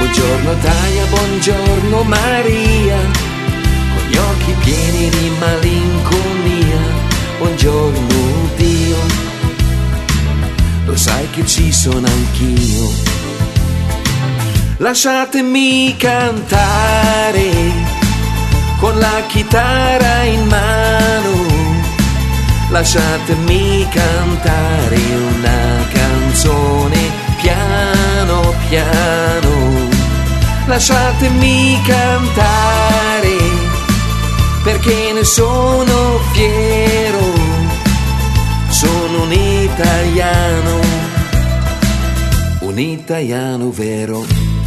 Buongiorno Italia, buongiorno Maria, con gli occhi pieni di malinconia. Buongiorno Dio, lo sai che ci sono anch'io. Lasciatemi cantare con la chitarra in mano, lasciatemi cantare una canzone piano piano. Lasciatemi cantare perché ne sono fiero, sono un italiano vero.